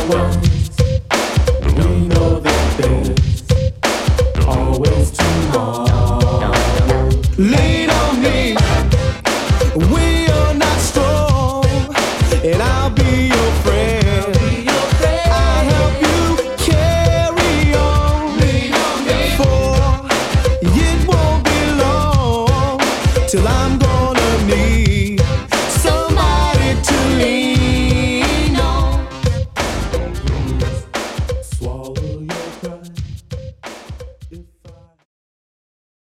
once. We know that there's always tomorrow. Lean on me. We are not strong, and I'll be your friend. I'll help you carry on. For it won't be long till I'm gonna need